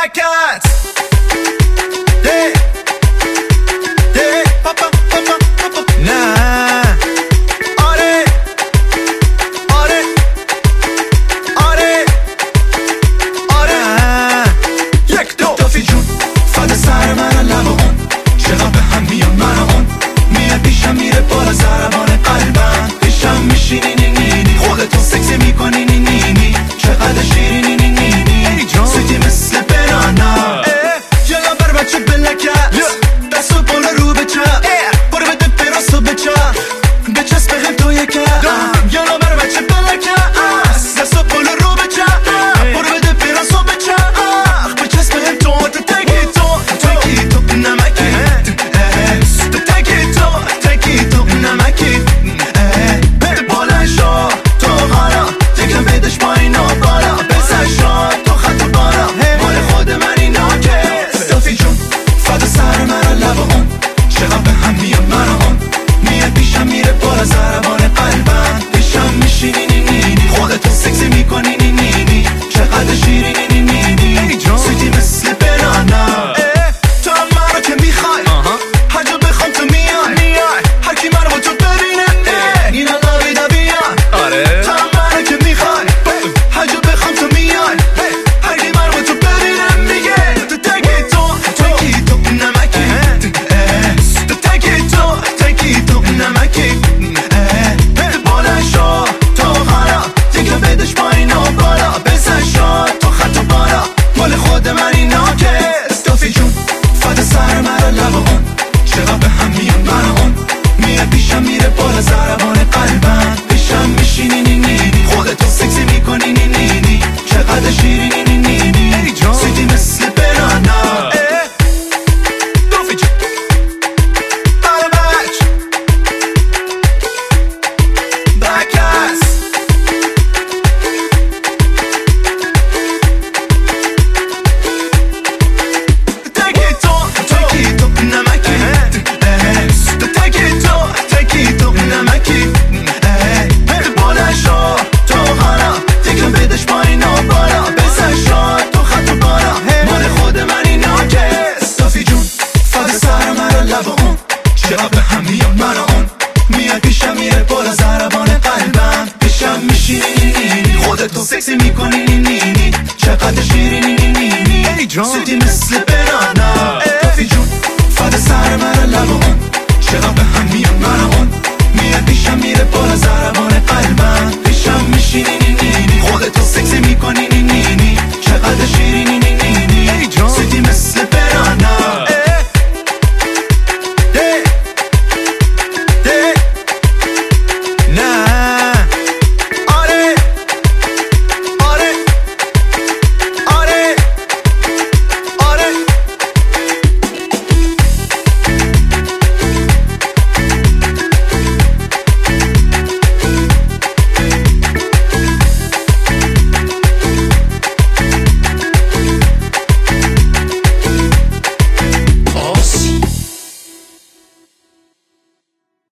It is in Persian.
Blackouts. Yeah. Yeah. Papa. Nah. آره. یک دو تافی جون فد سر من لب اون چقدر به هم میان من اون میاد پیشم میره بالا ضربان قلبم پیشم میشینی نینی خودتون سکسی میکنی نینی چقدر شیرینی نینی سیدی مثل بنانا یلا بر بچه بلکت دست و بالا رو به چپ برو بده براس و بچسب هم تو یکم یلا بر بچه بلکت دست و بالا رو به چپ برو بده براس و بچسب هم تو تکی تو نمکی تکی تو نمکی بده بالا شا تو غالا تکم بدش پایین و بالا بزن شا تو خط و بالا مال خود من اینا که صافی جون فدا سر من لب اون چقدر به هم میان من اون میاد پیشم میره بالا ضربان قلبم پیشم میشینی نینی خودتو سکسی میکنی نینی چقدر شیرینی نینی سویتی مثل بنانا تو هم منو که میخوای هر جا بخوام تو میای هر کی منو با تو ببینه این لاویدا بیان تو هم منو که میخوای هر جا بخوام تو میای هر کی منو با تو ببینه میگه تو تکی تو نمکی تو تکی تو نمکی بده بالا شا تو غالا تکم بدش پایین و بالا بزن شا تو خط و بالا مال خود من اینا که استافی جون فدا سر من لب اون چقدر به هم میان من اون میاد پیشم میره بالا ضربان قلبم پیشم میشینی نینی خودتو سکسی میکنی نینی چقدر شیرینی نینی سیدی مثل بنانا استافی جون Blackouts. تکی تو نمکی تکی تو نمکی بده بالا شا تو غالا تکم بدش پایین و بالا بزن شا تو خط و بالا مال خود من اینا که استافی جون فدا سر من لب اون چقدر به هم میان من اون میاد پیشم میره بالا ضربان قلبم پیشم میشینی خودتو سکسی میکنی نینی چقدر شیرینی نینی سیدی مثل بنانا استافی جون فدا سر من لب اون چقدر به هم میان من اون میاد پیشم میره بالا ضربان قلبم پیشم میشینی نینی خودتو سکسی میکنی نینی چقدر